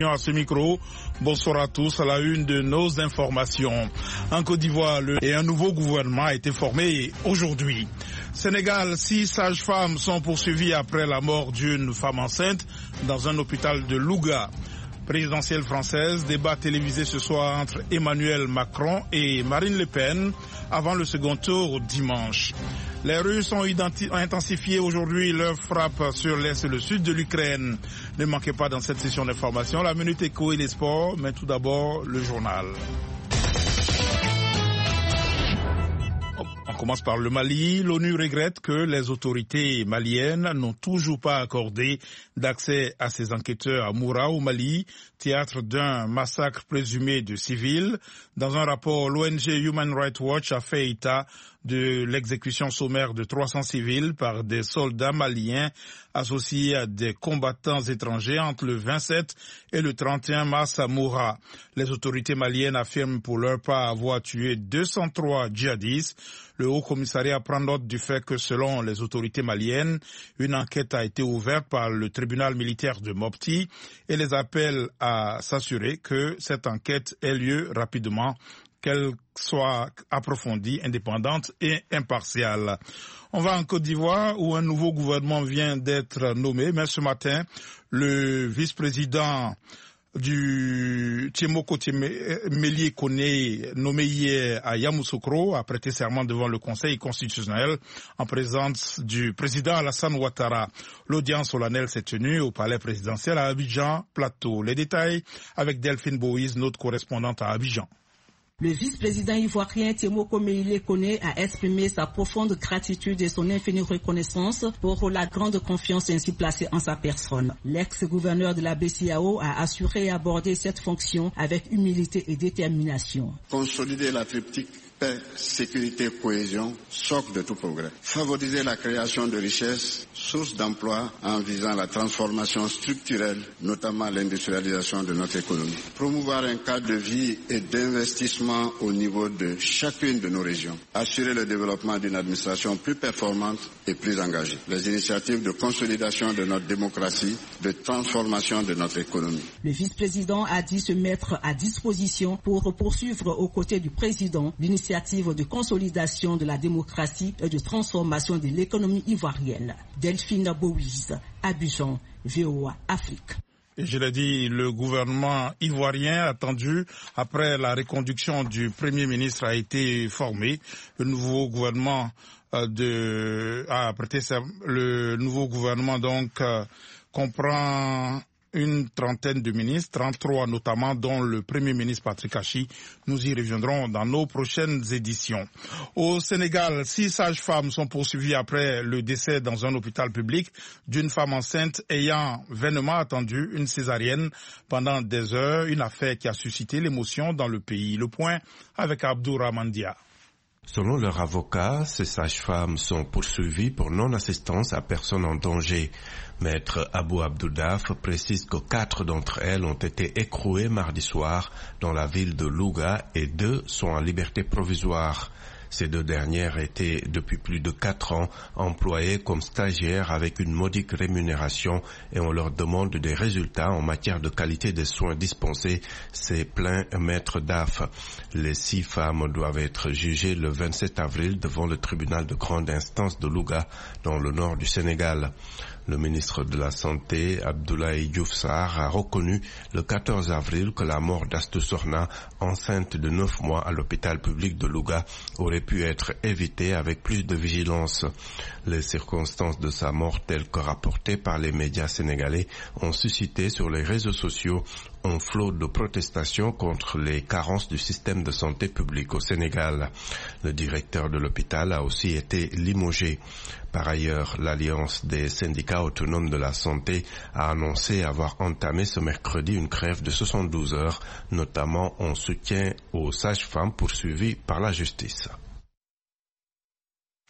À ce micro, bonsoir à tous. À la une de nos informations. En Côte d'Ivoire, un nouveau gouvernement a été formé aujourd'hui. Sénégal, 6 sages-femmes sont poursuivies après la mort d'une femme enceinte dans un hôpital de Louga. Présidentielle française, débat télévisé ce soir entre Emmanuel Macron et Marine Le Pen avant le second tour dimanche. Les Russes ont intensifié aujourd'hui leur frappe sur l'est et le sud de l'Ukraine. Ne manquez pas dans cette session d'information la Minute Éco et les sports, mais tout d'abord le journal. On commence par le Mali. L'ONU regrette que les autorités maliennes n'ont toujours pas accordé d'accès à ses enquêteurs à Moura au Mali, théâtre d'un massacre présumé de civils. Dans un rapport, l'ONG Human Rights Watch a fait état de l'exécution sommaire de 300 civils par des soldats maliens associés à des combattants étrangers entre le 27 et le 31 mars à Moura. Les autorités maliennes affirment pour leur part avoir tué 203 djihadistes. Le Haut Commissariat prend note du fait que selon les autorités maliennes, une enquête a été ouverte par le tribunal militaire de Mopti et les appelle à s'assurer que cette enquête ait lieu rapidement, qu'elle soit approfondie, indépendante et impartiale. On va en Côte d'Ivoire où un nouveau gouvernement vient d'être nommé, mais ce matin, le vice-président du Tiemoko Mélié Koné, nommé hier à Yamoussoukro, a prêté serment devant le Conseil constitutionnel en présence du président Alassane Ouattara. L'audience solennelle s'est tenue au palais présidentiel à Abidjan, Plateau. Les détails avec Delphine Boïse, notre correspondante à Abidjan. Le vice-président ivoirien Tiemoko Mélié Koné a exprimé sa profonde gratitude et son infinie reconnaissance pour la grande confiance ainsi placée en sa personne. L'ex-gouverneur de la BCEAO a assuré et abordé cette fonction avec humilité et détermination. Consolider la triptyque paix, sécurité, cohésion, socle de tout progrès. Favoriser la création de richesses, source d'emplois en visant la transformation structurelle, notamment l'industrialisation de notre économie. Promouvoir un cadre de vie et d'investissement au niveau de chacune de nos régions. Assurer le développement d'une administration plus performante et plus engagée. Les initiatives de consolidation de notre démocratie, de transformation de notre économie. Le vice-président a dit se mettre à disposition pour poursuivre aux côtés du président l'initiative de consolidation de la démocratie et de transformation de l'économie ivoirienne. Delphine Boïse, Abidjan, VOA Afrique. Et je l'ai dit, le gouvernement ivoirien attendu après la reconduction du Premier ministre a été formé. Le nouveau gouvernement comprend une trentaine de ministres, 33 notamment, dont le Premier ministre Patrick Achi. Nous y reviendrons dans nos prochaines éditions. Au Sénégal, 6 sages-femmes sont poursuivies après le décès dans un hôpital public d'une femme enceinte ayant vainement attendu une césarienne pendant des heures, une affaire qui a suscité l'émotion dans le pays. Le point avec Abdou Ramandia. Selon leur avocat, ces sages-femmes sont poursuivies pour non-assistance à personne en danger. Maître Abou Abdoudaf précise que 4 d'entre elles ont été écrouées mardi soir dans la ville de Louga et 2 sont en liberté provisoire. Ces 2 dernières étaient depuis plus de 4 ans employées comme stagiaires avec une modique rémunération et on leur demande des résultats en matière de qualité des soins dispensés, s'est plaint Maître Daf. Les 6 femmes doivent être jugées le 27 avril devant le tribunal de grande instance de Louga dans le nord du Sénégal. Le ministre de la Santé, Abdoulaye Diouf Sarr, a reconnu le 14 avril que la mort d'Astou Sorna, enceinte de 9 mois à l'hôpital public de Louga, aurait pu être évitée avec plus de vigilance. Les circonstances de sa mort, telles que rapportées par les médias sénégalais, ont suscité sur les réseaux sociaux un flot de protestations contre les carences du système de santé publique au Sénégal. Le directeur de l'hôpital a aussi été limogé. Par ailleurs, l'Alliance des syndicats autonomes de la santé a annoncé avoir entamé ce mercredi une grève de 72 heures, notamment en soutien aux sages-femmes poursuivies par la justice.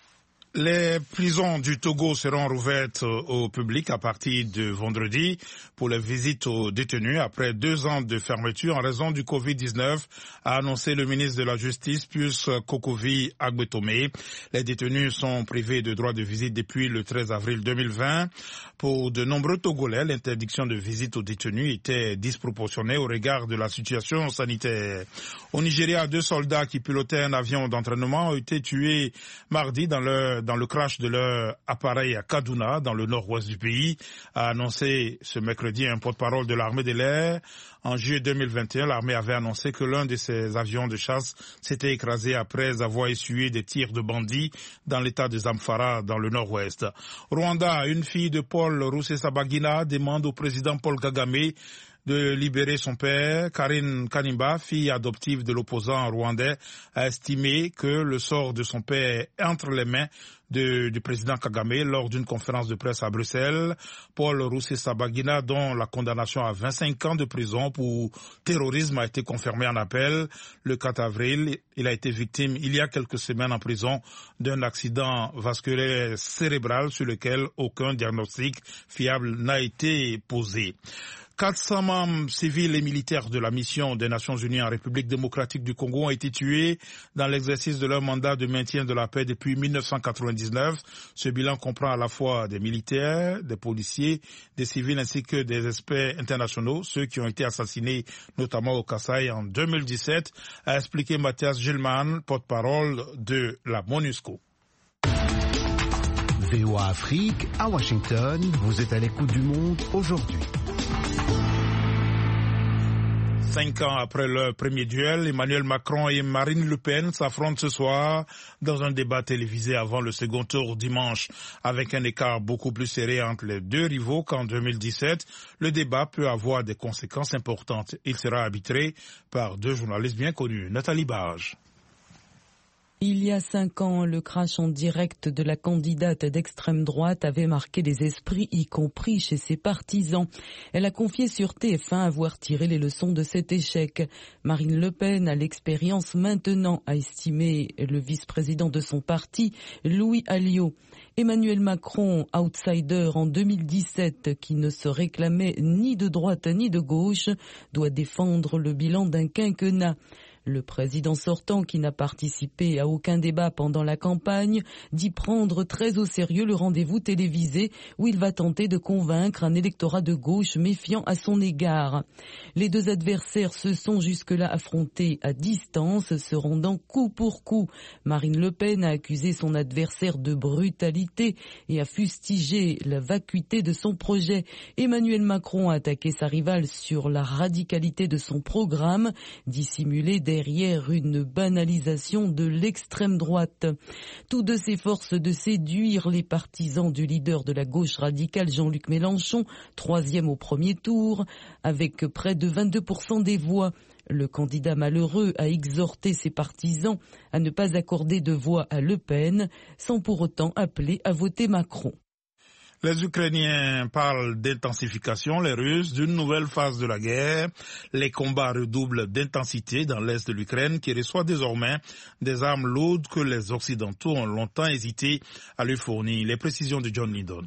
Les prisons du Togo seront rouvertes au public à partir de vendredi pour les visites aux détenus après 2 ans de fermeture en raison du Covid-19, a annoncé le ministre de la Justice, Pius Kokovi Agbetome. Les détenus sont privés de droit de visite depuis le 13 avril 2020. Pour de nombreux Togolais, l'interdiction de visite aux détenus était disproportionnée au regard de la situation sanitaire. Au Nigeria, 2 soldats qui pilotaient un avion d'entraînement ont été tués mardi dans le crash de leur appareil à Kaduna, dans le nord-ouest du pays, a annoncé ce mercredi un porte-parole de l'armée de l'air. En juillet 2021, l'armée avait annoncé que l'un de ses avions de chasse s'était écrasé après avoir essuyé des tirs de bandits dans l'état de Zamfara, dans le nord-ouest. Rwanda, une fille de Paul Rusesabagina demande au président Paul Kagame de libérer son père. Karine Kanimba, fille adoptive de l'opposant rwandais, a estimé que le sort de son père est entre les mains du président Kagame lors d'une conférence de presse à Bruxelles. Paul Rusesabagina, dont la condamnation à 25 ans de prison pour terrorisme a été confirmée en appel le 4 avril. Il a été victime il y a quelques semaines en prison d'un accident vasculaire cérébral sur lequel aucun diagnostic fiable n'a été posé. 400 membres civils et militaires de la mission des Nations Unies en République démocratique du Congo ont été tués dans l'exercice de leur mandat de maintien de la paix depuis 1999. Ce bilan comprend à la fois des militaires, des policiers, des civils ainsi que des experts internationaux, ceux qui ont été assassinés notamment au Kasaï en 2017, a expliqué Mathias Gilman, porte-parole de la MONUSCO. VOA Afrique, à Washington, vous êtes à l'écoute du monde aujourd'hui. 5 ans après leur premier duel, Emmanuel Macron et Marine Le Pen s'affrontent ce soir dans un débat télévisé avant le second tour dimanche. Avec un écart beaucoup plus serré entre les deux rivaux qu'en 2017, le débat peut avoir des conséquences importantes. Il sera arbitré par 2 journalistes bien connus. Nathalie Barge. Il y a 5 ans, le crash en direct de la candidate d'extrême droite avait marqué les esprits, y compris chez ses partisans. Elle a confié sur TF1 avoir tiré les leçons de cet échec. Marine Le Pen a l'expérience maintenant, a estimé le vice-président de son parti, Louis Alliot. Emmanuel Macron, outsider en 2017, qui ne se réclamait ni de droite ni de gauche, doit défendre le bilan d'un quinquennat. Le président sortant, qui n'a participé à aucun débat pendant la campagne, dit prendre très au sérieux le rendez-vous télévisé où il va tenter de convaincre un électorat de gauche méfiant à son égard. Les 2 adversaires se sont jusque-là affrontés à distance, se rendant coup pour coup. Marine Le Pen a accusé son adversaire de brutalité et a fustigé la vacuité de son projet. Emmanuel Macron a attaqué sa rivale sur la radicalité de son programme, dissimulé derrière une banalisation de l'extrême droite. Tous 2 s'efforcent de séduire les partisans du leader de la gauche radicale Jean-Luc Mélenchon, 3e au premier tour, avec près de 22% des voix. Le candidat malheureux a exhorté ses partisans à ne pas accorder de voix à Le Pen, sans pour autant appeler à voter Macron. Les Ukrainiens parlent d'intensification, les Russes d'une nouvelle phase de la guerre. Les combats redoublent d'intensité dans l'est de l'Ukraine qui reçoit désormais des armes lourdes que les Occidentaux ont longtemps hésité à lui fournir. Les précisions de John Lydon.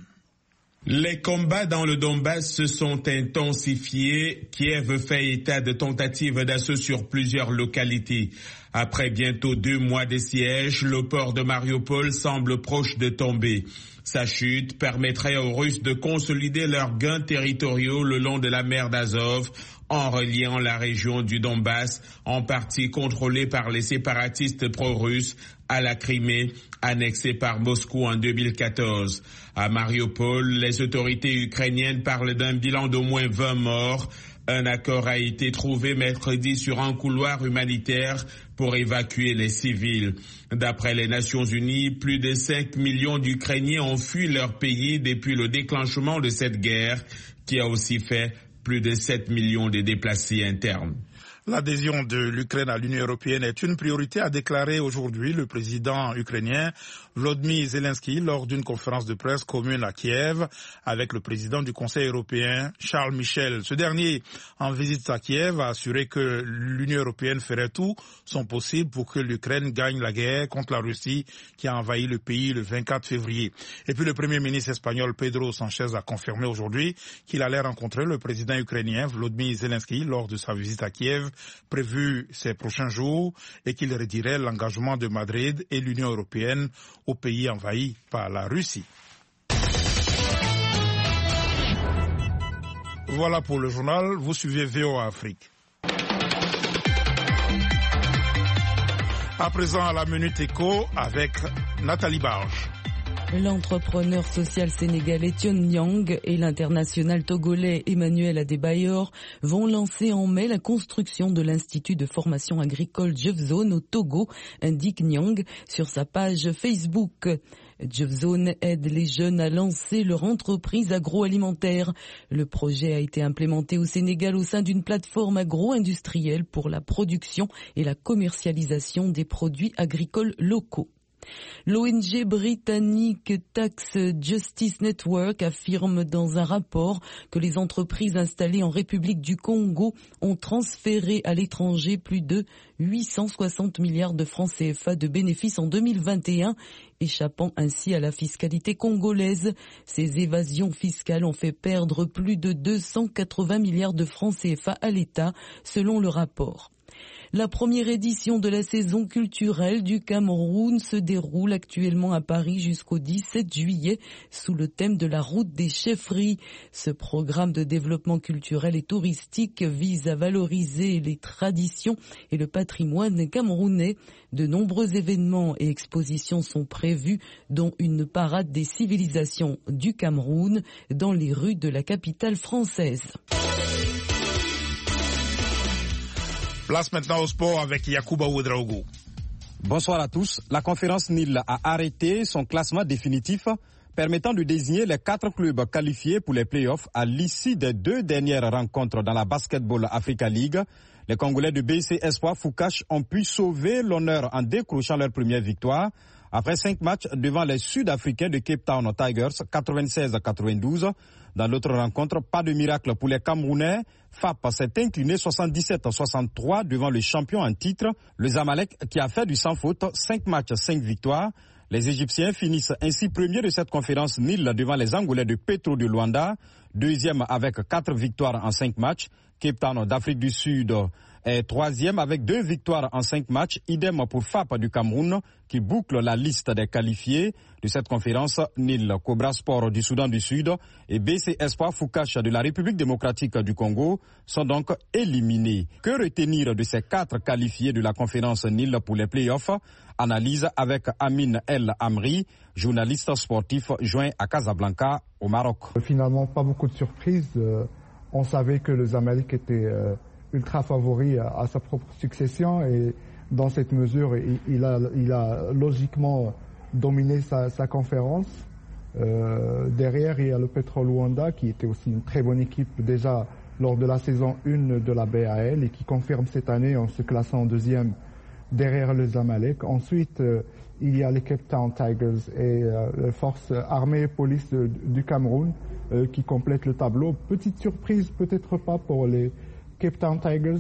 Les combats dans le Donbass se sont intensifiés. Kiev fait état de tentatives d'assaut sur plusieurs localités. Après bientôt 2 mois de siège, le port de Mariupol semble proche de tomber. Sa chute permettrait aux Russes de consolider leurs gains territoriaux le long de la mer d'Azov, en reliant la région du Donbass, en partie contrôlée par les séparatistes pro-russes, à la Crimée, annexée par Moscou en 2014. À Mariupol, les autorités ukrainiennes parlent d'un bilan d'au moins 20 morts. Un accord a été trouvé mercredi sur un couloir humanitaire pour évacuer les civils. D'après les Nations Unies, plus de 5 millions d'Ukrainiens ont fui leur pays depuis le déclenchement de cette guerre, qui a aussi fait plus de 7 millions de déplacés internes. L'adhésion de l'Ukraine à l'Union européenne est une priorité, a déclaré aujourd'hui le président ukrainien Volodymyr Zelensky lors d'une conférence de presse commune à Kiev avec le président du Conseil européen Charles Michel. Ce dernier, en visite à Kiev, a assuré que l'Union européenne ferait tout son possible pour que l'Ukraine gagne la guerre contre la Russie qui a envahi le pays le 24 février. Et puis le premier ministre espagnol Pedro Sánchez a confirmé aujourd'hui qu'il allait rencontrer le président ukrainien Volodymyr Zelensky lors de sa visite à Kiev prévu ces prochains jours et qu'il redirait l'engagement de Madrid et l'Union européenne au pays envahi par la Russie. Voilà pour le journal, vous suivez VOA Afrique. À présent à la Minute Éco avec Nathalie Barge. L'entrepreneur social sénégalais Thion Niang et l'international togolais Emmanuel Adebayor vont lancer en mai la construction de l'Institut de formation agricole Jefzone au Togo, indique Niang sur sa page Facebook. Jefzone aide les jeunes à lancer leur entreprise agroalimentaire. Le projet a été implémenté au Sénégal au sein d'une plateforme agro-industrielle pour la production et la commercialisation des produits agricoles locaux. L'ONG britannique Tax Justice Network affirme dans un rapport que les entreprises installées en République du Congo ont transféré à l'étranger plus de 860 milliards de francs CFA de bénéfices en 2021, échappant ainsi à la fiscalité congolaise. Ces évasions fiscales ont fait perdre plus de 280 milliards de francs CFA à l'État, selon le rapport. La première édition de la saison culturelle du Cameroun se déroule actuellement à Paris jusqu'au 17 juillet sous le thème de la route des chefferies. Ce programme de développement culturel et touristique vise à valoriser les traditions et le patrimoine camerounais. De nombreux événements et expositions sont prévus, dont une parade des civilisations du Cameroun dans les rues de la capitale française. Place maintenant au sport avec Yacouba Ouedraogo. Bonsoir à tous. La conférence NIL a arrêté son classement définitif permettant de désigner les 4 clubs qualifiés pour les playoffs à l'issue des 2 dernières rencontres dans la Basketball Africa League. Les Congolais de BC Espoir Foucache ont pu sauver l'honneur en décrochant leur première victoire. Après 5 matchs devant les Sud-Africains de Cape Town Tigers, 96-92. Dans l'autre rencontre, pas de miracle pour les Camerounais. FAP s'est incliné 77-63 devant le champion en titre, le Zamalek, qui a fait du sans faute, 5 matchs, 5 victoires. Les Égyptiens finissent ainsi premiers de cette conférence NIL devant les Angolais de Petro de Luanda, deuxième avec 4 victoires en 5 matchs. Cape Town d'Afrique du Sud est troisième avec 2 victoires en 5 matchs. Idem pour FAP du Cameroun qui boucle la liste des qualifiés de cette conférence NIL. Cobra Sport du Soudan du Sud et BC Espoir Foucache de la République démocratique du Congo sont donc éliminés. Que retenir de ces 4 qualifiés de la conférence NIL pour les playoffs? Analyse avec Amin El Amri, journaliste sportif joint à Casablanca au Maroc. Finalement, pas beaucoup de surprises. On savait que le Zamalek était ultra favori à sa propre succession et dans cette mesure, il a logiquement dominé sa conférence. Derrière, il y a le Petro Luanda qui était aussi une très bonne équipe déjà lors de la saison 1 de la BAL et qui confirme cette année en se classant en deuxième derrière le Zamalek. Ensuite, il y a les Cape Town Tigers et les forces armées et police du Cameroun qui complètent le tableau. Petite surprise, peut-être pas pour les Cape Town Tigers,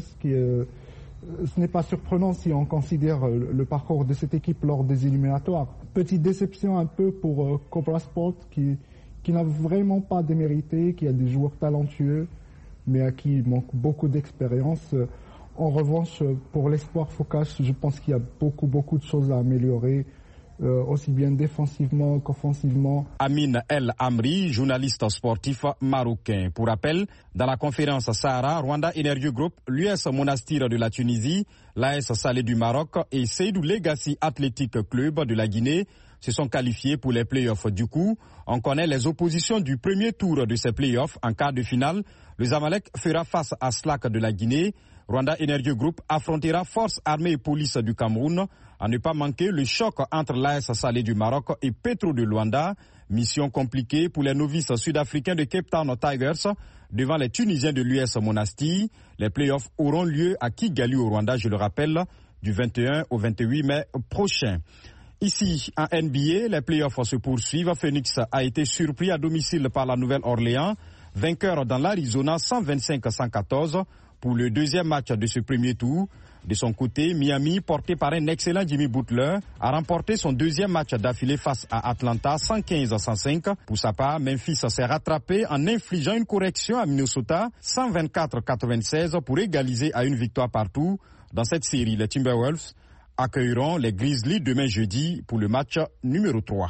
ce n'est pas surprenant si on considère le parcours de cette équipe lors des éliminatoires. Petite déception un peu pour Cobra Sport qui n'a vraiment pas démérité, qui a des joueurs talentueux, mais à qui il manque beaucoup d'expérience. En revanche, pour l'Espoir Foucache, je pense qu'il y a beaucoup de choses à améliorer, aussi bien défensivement qu'offensivement. Amin El Amri, journaliste sportif marocain. Pour rappel, dans la conférence Sahara, Rwanda Energy Group, l'US Monastir de la Tunisie, l'AS Salé du Maroc et Seydou Legacy Athletic Club de la Guinée se sont qualifiés pour les playoffs. Du coup, on connaît les oppositions du premier tour de ces playoffs. En quart de finale, le Zamalek fera face à Slack de la Guinée. Rwanda Energy Group affrontera Forces armées et police du Cameroun. À ne pas manquer le choc entre l'AS Salé du Maroc et Petro de Luanda. Mission compliquée pour les novices sud-africains de Cape Town Tigers devant les Tunisiens de l'US Monastir. Les playoffs auront lieu à Kigali au Rwanda, je le rappelle, du 21 au 28 mai prochain. Ici, en NBA, les playoffs se poursuivent. Phoenix a été surpris à domicile par la Nouvelle-Orléans, vainqueur dans l'Arizona 125-114 pour le deuxième match de ce premier tour. De son côté, Miami, porté par un excellent Jimmy Butler, a remporté son deuxième match d'affilée face à Atlanta 115-105. Pour sa part, Memphis s'est rattrapé en infligeant une correction à Minnesota 124-96 pour égaliser à une victoire partout. Dans cette série, les Timberwolves accueilleront les Grizzlies demain jeudi pour le match numéro 3.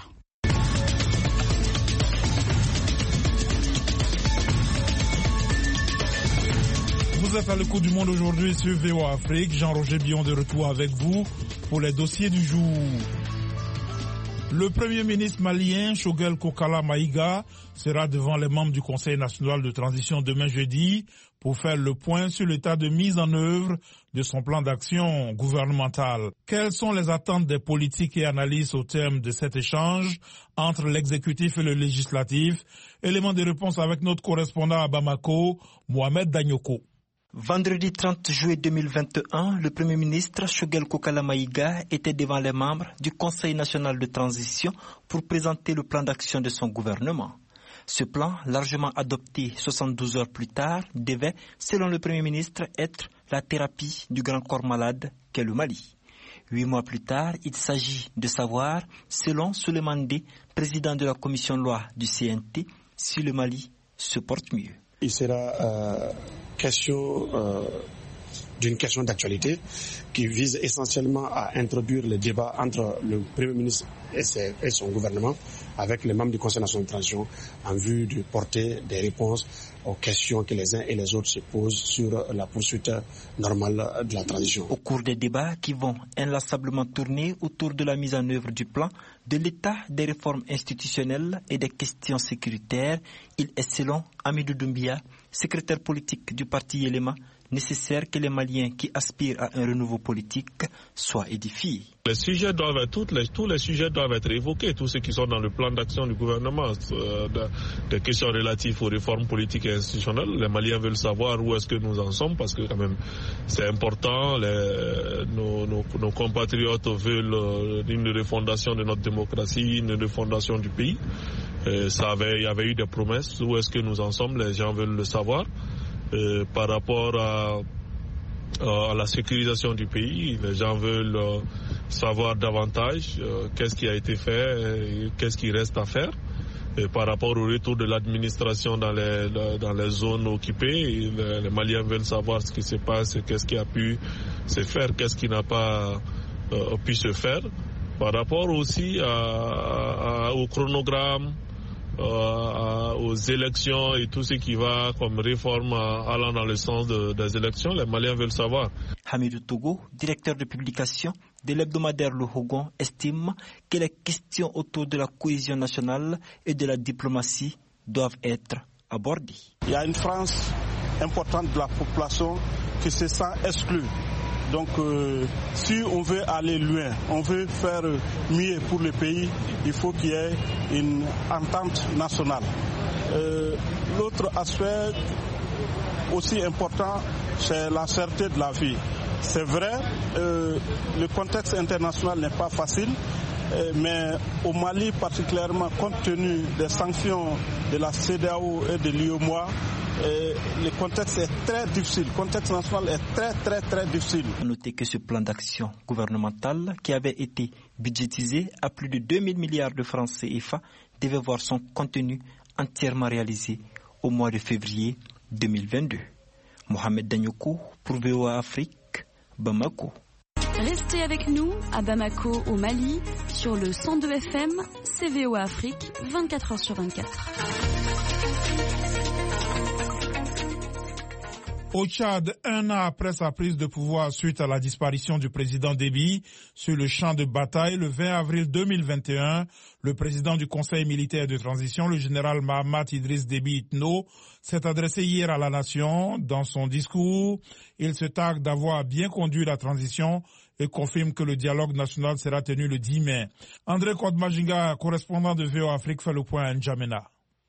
Vous êtes à l'écoute du monde aujourd'hui sur VOA Afrique. Jean-Roger Billon de retour avec vous pour les dossiers du jour. Le Premier ministre malien, Choguel Kokala Maïga, sera devant les membres du Conseil national de transition demain jeudi pour faire le point sur l'état de mise en œuvre de son plan d'action gouvernemental. Quelles sont les attentes des politiques et analystes au terme de cet échange entre l'exécutif et le législatif? Élément de réponse avec notre correspondant à Bamako, Mohamed Danyoko. Vendredi 30 juillet 2021, le Premier ministre Choguel Kokala Maïga était devant les membres du Conseil national de transition pour présenter le plan d'action de son gouvernement. Ce plan, largement adopté 72 heures plus tard, devait, selon le Premier ministre, être la thérapie du grand corps malade qu'est le Mali. 8 mois plus tard, il s'agit de savoir, selon Souleymane Dé, président de la commission loi du CNT, si le Mali se porte mieux. Il sera question d'une question d'actualité qui vise essentiellement à introduire le débat entre le Premier ministre et son gouvernement avec les membres du Conseil national de transition en vue de porter des réponses aux questions que les uns et les autres se posent sur la poursuite normale de la transition. Au cours des débats qui vont inlassablement tourner autour de la mise en œuvre du plan, de l'état des réformes institutionnelles et des questions sécuritaires, il est selon Amidou Doumbia, secrétaire politique du parti Yélema, nécessaire que les Maliens qui aspirent à un renouveau politique soient édifiés. Les sujets doivent tous les sujets doivent être évoqués, tous ceux qui sont dans le plan d'action du gouvernement, des questions relatives aux réformes politiques et institutionnelles. Les Maliens veulent savoir où est-ce que nous en sommes parce que quand même c'est important. Nos compatriotes veulent une refondation de notre démocratie, une refondation du pays. Il y avait eu des promesses. Où est-ce que nous en sommes? Les gens veulent le savoir. Par rapport à la sécurisation du pays, les gens veulent savoir davantage qu'est-ce qui a été fait et qu'est-ce qui reste à faire. Et par rapport au retour de l'administration dans les zones occupées, les Maliens veulent savoir ce qui se passe, qu'est-ce qui a pu se faire, qu'est-ce qui n'a pas pu se faire. Par rapport aussi au chronogramme, aux élections et tout ce qui va comme réforme allant dans le sens des élections, les Maliens veulent savoir. Hamidou Togo, directeur de publication de l'hebdomadaire Le Hogon, estime que les questions autour de la cohésion nationale et de la diplomatie doivent être abordées. Il y a une France importante de la population qui se sent exclue. Donc si on veut aller loin, on veut faire mieux pour le pays, il faut qu'il y ait une entente nationale. L'autre aspect aussi important, c'est la cherté de la vie. C'est vrai, le contexte international n'est pas facile, mais au Mali particulièrement, compte tenu des sanctions de la CEDEAO et de l'UEMOA, le contexte est très difficile. Le contexte national est très difficile. Notez que ce plan d'action gouvernemental, qui avait été budgétisé à plus de 2000 milliards de francs CFA, devait voir son contenu entièrement réalisé au mois de février 2022. Mohamed Danyoko pour VOA Afrique, Bamako. Restez avec nous à Bamako au Mali sur le 102 FM, c'est VOA Afrique, 24h sur 24. Au Tchad, un an après sa prise de pouvoir suite à la disparition du président Déby sur le champ de bataille le 20 avril 2021, le président du Conseil militaire de transition, le général Mahamat Idriss Déby Itno, s'est adressé hier à la nation. Dans son discours, il se targue d'avoir bien conduit la transition et confirme que le dialogue national sera tenu le 10 mai. André Kodmajinga, correspondant de VOA Afrique, fait le point à N'Djamena.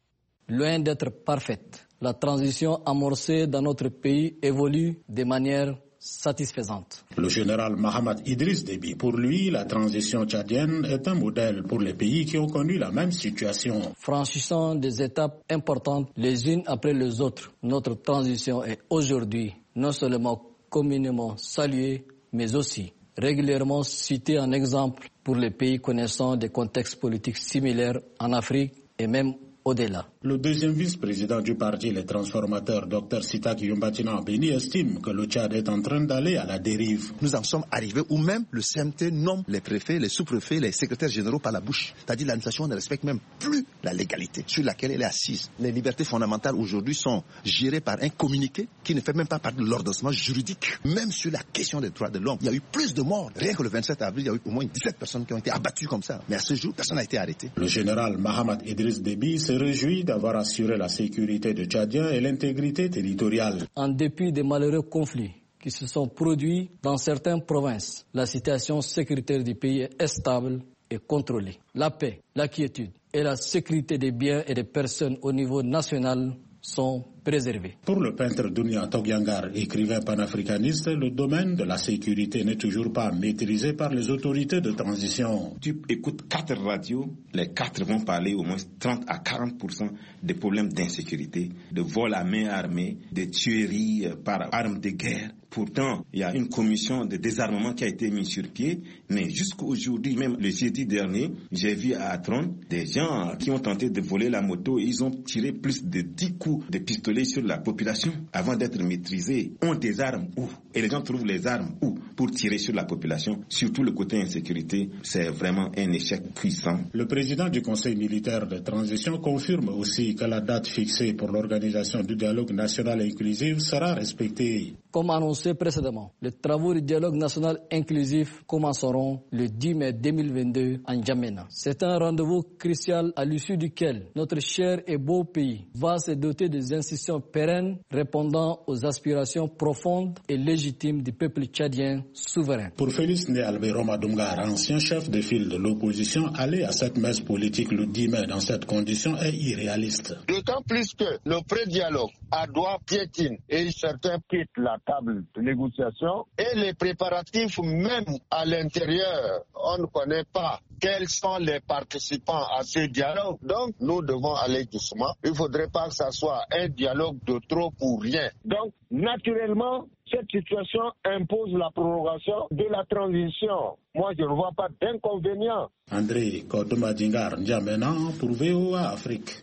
Loin d'être parfaite, la transition amorcée dans notre pays évolue de manière satisfaisante. Le général Mahamat Idriss Déby, pour lui, la transition tchadienne est un modèle pour les pays qui ont connu la même situation. Franchissant des étapes importantes les unes après les autres, notre transition est aujourd'hui non seulement communément saluée, mais aussi régulièrement citée en exemple pour les pays connaissant des contextes politiques similaires en Afrique et même au-delà. Le deuxième vice-président du parti Les Transformateurs, Dr Sitak Yumbatina Beni, estime que le Tchad est en train d'aller à la dérive. Nous en sommes arrivés où même le CMT nomme les préfets, les sous-préfets, les secrétaires généraux par la bouche. C'est-à-dire l'administration ne respecte même plus la légalité sur laquelle elle est assise. Les libertés fondamentales aujourd'hui sont gérées par un communiqué qui ne fait même pas partie de l'ordonnancement juridique. Même sur la question des droits de l'homme, il y a eu plus de morts. Rien que le 27 avril, il y a eu au moins 17 personnes qui ont été abattues comme ça. Mais à ce jour, personne n'a été arrêté. Le général Mahamat Idriss Déby se réjouit d'avoir assuré la sécurité des Tchadiens et l'intégrité territoriale. En dépit des malheureux conflits qui se sont produits dans certaines provinces, la situation sécuritaire du pays est stable et contrôlée. La paix, la quiétude et la sécurité des biens et des personnes au niveau national sont préservés. Pour le peintre Dounia Togyangar, écrivain panafricaniste, le domaine de la sécurité n'est toujours pas maîtrisé par les autorités de transition. Tu écoutes 4 radios, les 4 vont parler au moins 30 à 40% des problèmes d'insécurité, de vol à main armée, de tueries par armes de guerre. Pourtant, il y a une commission de désarmement qui a été mise sur pied, mais jusqu'aujourd'hui, même le jeudi dernier, j'ai vu à Atron des gens qui ont tenté de voler la moto et ils ont tiré plus de 10 coups de pistolet sur la population avant d'être maîtrisés. Ont des armes où? Et les gens trouvent les armes où? Pour tirer sur la population. Surtout le côté insécurité, c'est vraiment un échec puissant. Le président du Conseil militaire de transition confirme aussi que la date fixée pour l'organisation du dialogue national inclusif sera respectée. Comme annoncé précédemment, les travaux du dialogue national inclusif commenceront le 10 mai 2022 en N'Djamena. C'est un rendez-vous crucial à l'issue duquel notre cher et beau pays va se doter des institutions pérennes répondant aux aspirations profondes et légitimes du peuple tchadien souverain. Pour Félix Né Albero Madumgar, ancien chef de file de l'opposition, aller à cette messe politique le 10 mai dans cette condition est irréaliste. D'autant plus que le pré-dialogue à doigt piétine et certains quittent la table de négociation et les préparatifs même à l'intérieur, on ne connaît pas quels sont les participants à ce dialogue. Donc nous devons aller doucement. Il ne faudrait pas que ça soit un dialogue de trop pour rien. Donc naturellement, cette situation impose la prorogation de la transition. Moi, je ne vois pas d'inconvénient. André Kodomadingar N'Djamena pour VOA Afrique.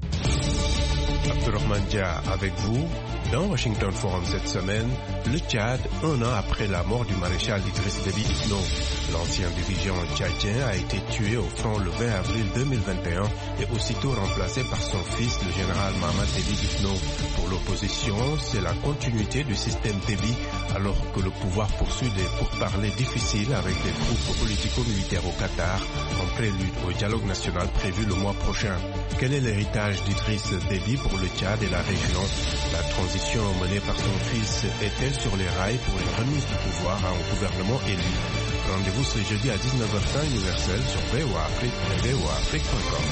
Abdurrahman Dia avec vous. Dans Washington Forum cette semaine, le Tchad, 1 an après la mort du maréchal Idriss Déby Itno. L'ancien dirigeant tchadien a été tué au front le 20 avril 2021 et aussitôt remplacé par son fils, le général Mahamat Déby Itno. Pour l'opposition, c'est la continuité du système Déby alors que le pouvoir poursuit des pourparlers difficiles avec les troupes politico-militaires au Qatar en prélude au dialogue national prévu le mois prochain. Quel est l'héritage d'Idriss Déby pour le Tchad et la région? La transition menée par son fils est-elle sur les rails pour une remise du pouvoir à un gouvernement élu? Rendez-vous ce jeudi à 19h temps universel sur VOA Afrique et voaafrique.com.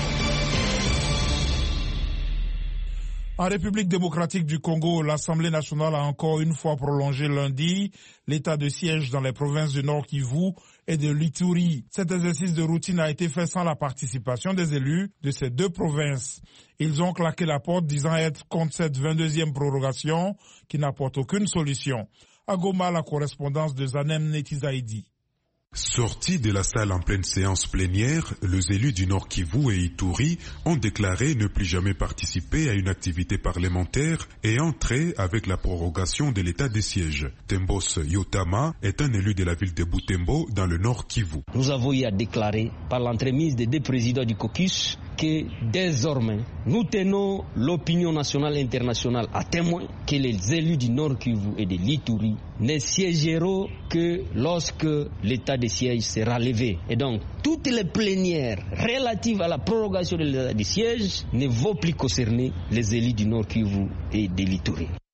En République démocratique du Congo, l'Assemblée nationale a encore une fois prolongé lundi l'état de siège dans les provinces du Nord Kivu et de l'Ituri. Cet exercice de routine a été fait sans la participation des élus de ces deux provinces. Ils ont claqué la porte disant être contre cette 22e prorogation qui n'apporte aucune solution. À Goma, la correspondance de Zanem Netizaïdi. Sortis de la salle en pleine séance plénière, les élus du Nord Kivu et Ituri ont déclaré ne plus jamais participer à une activité parlementaire et entrer avec la prorogation de l'état de siège. Tembos Yotama est un élu de la ville de Butembo dans le Nord Kivu. Nous avons eu à déclarer par l'entremise des deux présidents du caucus que désormais nous tenons l'opinion nationale et internationale à témoin que les élus du Nord Kivu et de l'Ituri ne siégeront que lorsque l'état de siège sera levé. Et donc, toutes les plénières relatives à la prorogation de l'état de siège ne vont plus concerner les élus du Nord Kivu et de l'Ituri.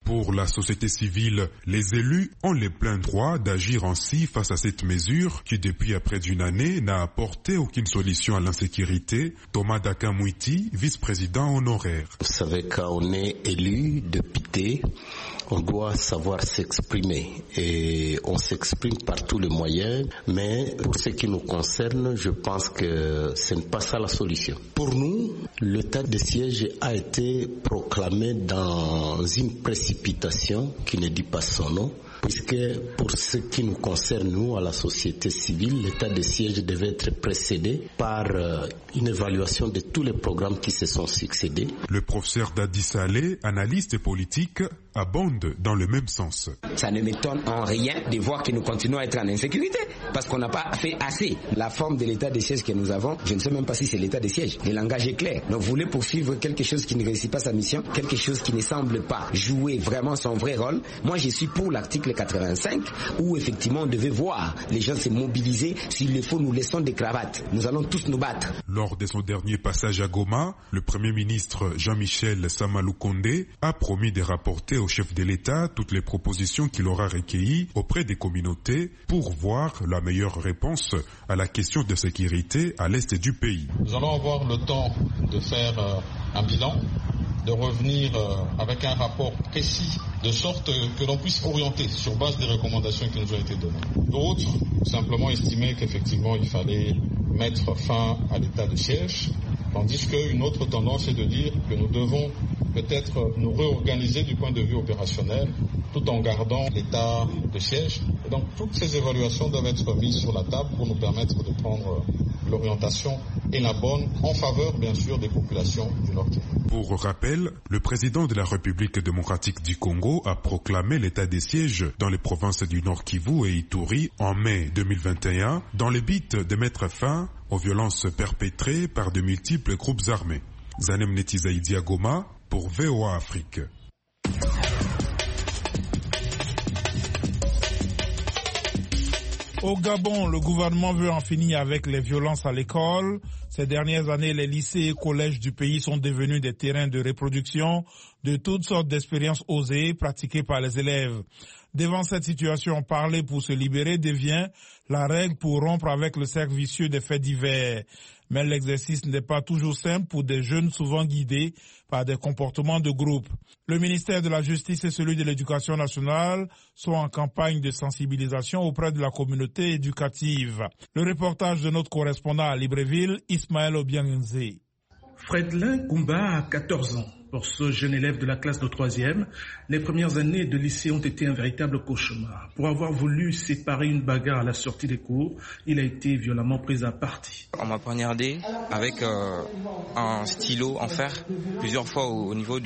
Pour la société civile, les élus ont les pleins droits d'agir ainsi face à cette mesure qui, depuis près d'une année, n'a apporté aucune solution à l'insécurité. Thomas Dakamouiti, vice-président honoraire. Vous savez, quand on est élu député, on doit savoir s'exprimer et on s'exprime par tous les moyens, mais pour ce qui nous concerne, je pense que ce n'est pas ça la solution. Pour nous, l'état de siège a été proclamé dans une précipitation qui ne dit pas son nom, puisque pour ce qui nous concerne, nous, à la société civile, l'état de siège devait être précédé par une évaluation de tous les programmes qui se sont succédés. Le professeur Dadi Saleh, analyste politique, abonde dans le même sens. Ça ne m'étonne en rien de voir que nous continuons à être en insécurité, parce qu'on n'a pas fait assez. La forme de l'état de siège que nous avons, je ne sais même pas si c'est l'état de siège. Le langage est clair. Donc vous voulez poursuivre quelque chose qui ne réussit pas sa mission, quelque chose qui ne semble pas jouer vraiment son vrai rôle. Moi je suis pour l'article 85, où effectivement on devait voir les gens se mobiliser. S'il le faut, nous laissons des cravates. Nous allons tous nous battre. Lors de son dernier passage à Goma, le Premier ministre Jean-Michel Samalou Kondé a promis de rapporter au chef de l'État toutes les propositions qu'il aura recueillies auprès des communautés pour voir la meilleure réponse à la question de sécurité à l'est du pays. Nous allons avoir le temps de faire un bilan, de revenir avec un rapport précis, de sorte que l'on puisse orienter sur base des recommandations qui nous ont été données. D'autres, simplement estimer qu'effectivement il fallait mettre fin à l'état de siège, tandis qu'une autre tendance est de dire que nous devons peut-être nous réorganiser du point de vue opérationnel tout en gardant l'état de siège. Et donc toutes ces évaluations doivent être mises sur la table pour nous permettre de prendre l'orientation et la bonne en faveur bien sûr des populations du Nord Kivu. Pour rappel, le président de la République démocratique du Congo a proclamé l'état des sièges dans les provinces du Nord Kivu et Ituri en mai 2021 dans le but de mettre fin aux violences perpétrées par de multiples groupes armés. Zanem Netizaïdi à Goma pour VOA Afrique. Au Gabon, le gouvernement veut en finir avec les violences à l'école. Ces dernières années, les lycées et collèges du pays sont devenus des terrains de reproduction de toutes sortes d'expériences osées pratiquées par les élèves. Devant cette situation, parler pour se libérer devient la règle pour rompre avec le cercle vicieux des faits divers. Mais l'exercice n'est pas toujours simple pour des jeunes souvent guidés par des comportements de groupe. Le ministère de la Justice et celui de l'Éducation nationale sont en campagne de sensibilisation auprès de la communauté éducative. Le reportage de notre correspondant à Libreville, Ismaël Obianze. Fredlin Koumba a 14 ans. Pour ce jeune élève de la classe de 3e, les premières années de lycée ont été un véritable cauchemar. Pour avoir voulu séparer une bagarre à la sortie des cours, il a été violemment pris à partie. On m'a poignardé avec un stylo en fer plusieurs fois au niveau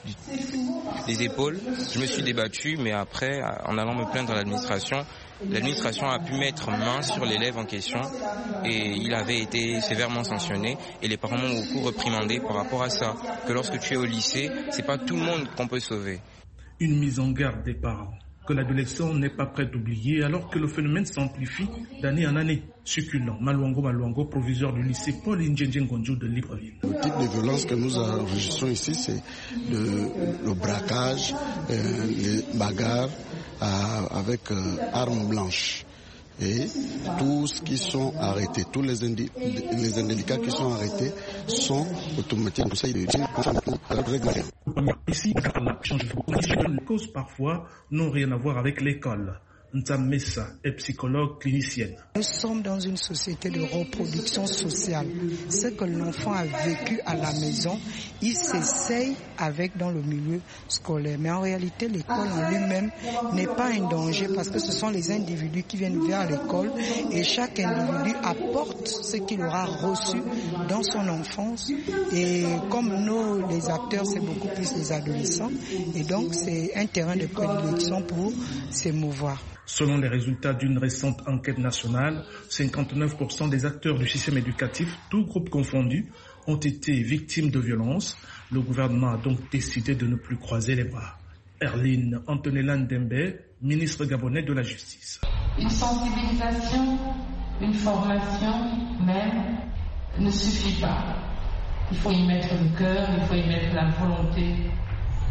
des épaules. Je me suis débattu, mais après, en allant me plaindre à l'administration a pu mettre main sur l'élève en question et il avait été sévèrement sanctionné et les parents m'ont beaucoup reprimandé par rapport à ça, que lorsque tu es au lycée, c'est pas tout le monde qu'on peut sauver. Une mise en garde des parents que l'adolescent n'est pas prêt d'oublier alors que le phénomène s'amplifie d'année en année. Succulent, Maluango, proviseur du lycée Paul Indjenjengonjo de Libreville. Le type de violence que nous enregistrons ici, c'est le braquage, les bagarres avec armes blanches. Et tous qui sont arrêtés, tous les indélicats qui sont arrêtés sont automatiquement conseil de réglementaire. Ici, les causes parfois n'ont rien à voir avec l'école. Ntamessa est psychologue clinicienne. Nous sommes dans une société de reproduction sociale. Ce que l'enfant a vécu à la maison, il s'essaye avec dans le milieu scolaire. Mais en réalité, l'école en lui-même n'est pas un danger parce que ce sont les individus qui viennent vers l'école et chaque individu apporte ce qu'il aura reçu dans son enfance. Et comme nous, les acteurs, c'est beaucoup plus les adolescents. Et donc, c'est un terrain de prédilection pour s'émouvoir. Selon les résultats d'une récente enquête nationale, 59% des acteurs du système éducatif, tous groupes confondus, ont été victimes de violences. Le gouvernement a donc décidé de ne plus croiser les bras. Erline Antonella Ndembe, ministre gabonais de la Justice. Une sensibilisation, une formation même ne suffit pas. Il faut y mettre le cœur, il faut y mettre la volonté,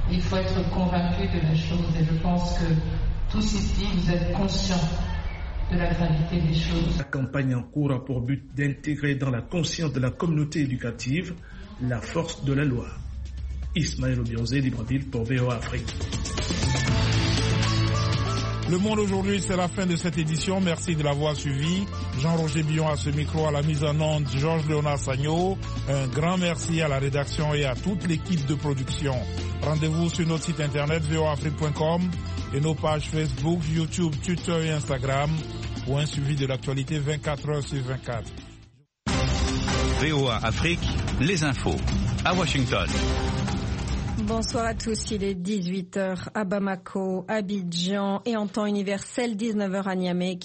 il faut être convaincu de la chose. Et je pense que tous ici, vous êtes conscients de la gravité des choses. La campagne en cours a pour but d'intégrer dans la conscience de la communauté éducative la force de la loi. Ismaël Obiozé, Libreville pour VOA Afrique. Le Monde aujourd'hui, c'est la fin de cette édition. Merci de l'avoir suivi. Jean-Roger Billon à ce micro, à la mise en onde, Georges Léonard Sagno. Un grand merci à la rédaction et à toute l'équipe de production. Rendez-vous sur notre site internet voaafrique.com et nos pages Facebook, YouTube, Twitter et Instagram pour un suivi de l'actualité 24 heures sur 24. VOA Afrique, les infos à Washington. Bonsoir à tous, il est 18h à Bamako, Abidjan et en temps universel 19h à Niamey.